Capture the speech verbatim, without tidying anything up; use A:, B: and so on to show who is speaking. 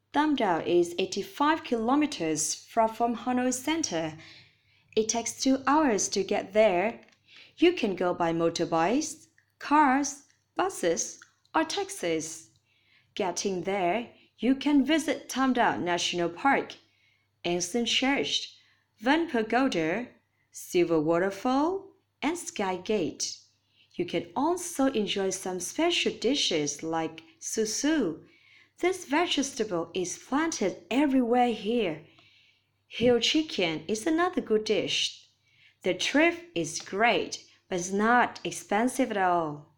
A: Tam Dao is eighty-five kilometers from, from Hanoi Center. It takes two hours to get there. You can go by motorbikes, cars, buses, or taxis. Getting there, you can visit Tam Dao National Park, Ancient Church, Van Pagoda, Silver Waterfall, and Sky Gate. You can also enjoy some special dishes like susu. This vegetable is planted everywhere here. Hill chicken is another good dish. The trip is great, but it's not expensive at all.